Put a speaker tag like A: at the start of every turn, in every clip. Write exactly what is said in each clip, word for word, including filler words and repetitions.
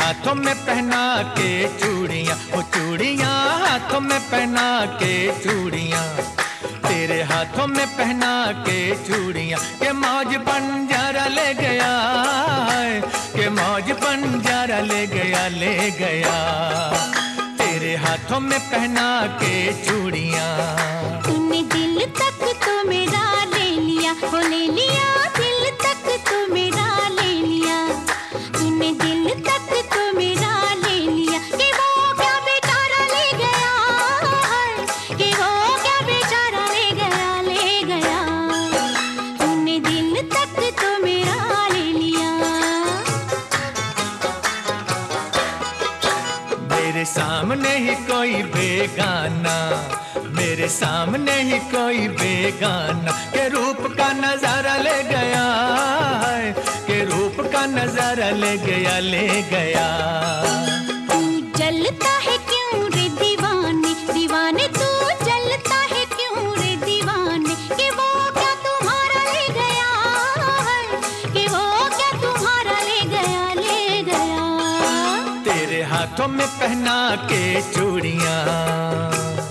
A: हाथों में पहना के चूड़ियाँ, वो चूड़ियाँ हाथों में पहना के चूड़ियाँ, तेरे हाथों में पहना के चूड़ियाँ, के मौज बंजारा ले गया है, के मौज बंजारा ले गया ले गया, तेरे हाथों में पहना के चूड़ियाँ।
B: तूने दिल तक तो मेरा ले लिया, वो ले लिया दिल तक तो मेरा ले लिया, तूने दिल तक तो मेरा ले लिया, कि वो क्या बेचारा ले गया है, कि वो क्या बेचारा ले गया ले गया, तूने दिल तक तो मेरा ले लिया।
A: मेरे सामने ही कोई बेगाना, मेरे सामने ही कोई बेगाना, के रूप का नजारा ले गया है, के रूप का नजारा ले गया ले गया।
B: तू जलता है क्यों रे दीवाने, दीवाने तू जलता है क्यों रे दीवाने, कि वो क्या तुम्हारा ले गया है, कि वो क्या तुम्हारा ले गया ले गया,
A: तेरे हाथों में पहना के चूड़ियाँ।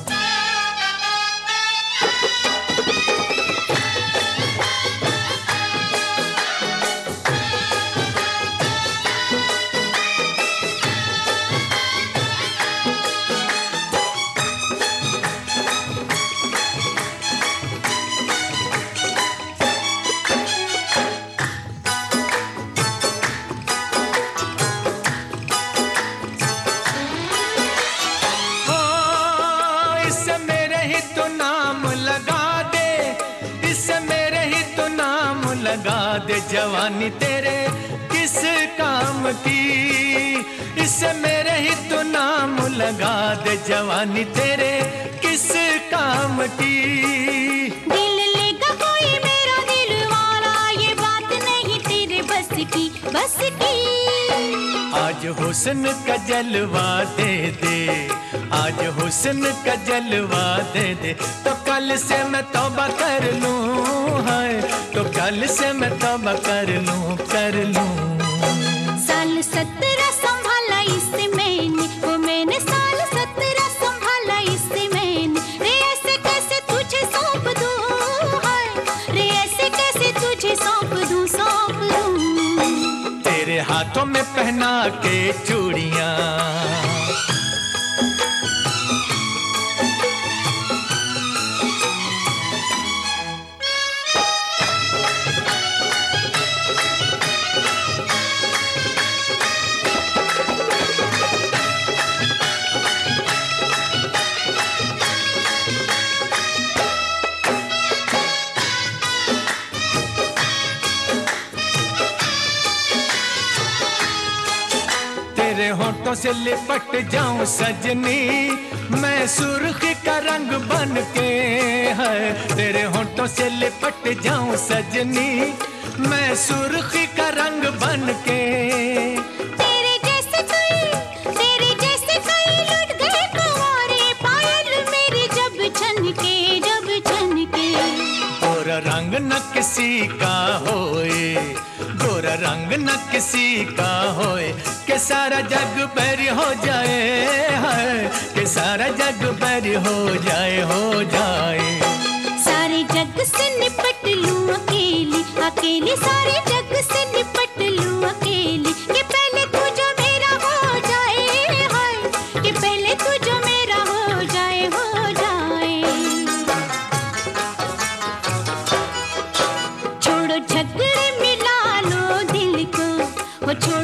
A: लगा दे जवानी तेरे किस काम की, इससे मेरे ही तो नाम लगा दे जवानी तेरे किस काम की।
B: दिल लेगा कोई मेरा दिल वाला, ये बात नहीं तेरे बस की बस की,
A: आज हुस्न का जलवा दे दे, आज हुस्न का जलवा दे दे, तो कल से मैं तौबा कर लूं है, तो कल से मैं तौबा कर लूं कर लूं।
B: साल सत्रह संभाला इससे मैंने, वो मैंने साल सत्रह संभाला इससे मैंने, रे ऐसे कैसे तुझे सौंप दूं है, रे ऐसे कैसे तुझे सौंप दूं सौंप दूं,
A: तेरे हाथों में पहना के चूड़ियाँ। तेरे होठों से लिपट जाऊं सजनी, मैं सुर्ख का रंग बन के है, तेरे होठों से लिपट जाऊं सजनी, मैं सुर्ख का रंग बन के।
B: तेरे जैसे कोई, तेरे जैसे कोई लुट गए कुंवारे, पायल मेरी जब छनके जब छनके,
A: गोरा रंग न किसी का होए, गोरा रंग न किसी का होए, के सारा जग बैरी हो जाए है, के सारा जग बैरी हो जाए हो जाए।
B: सारे जग से निपट लूं अकेली अकेली, सारे जग से निपट लूं अकेली, कि पहले तू जो मेरा हो जाए हाय, कि पहले तू जो मेरा हो जाए हो जाए। छोड़ो झगड़े मिला लो दिल को, वो छोड़ो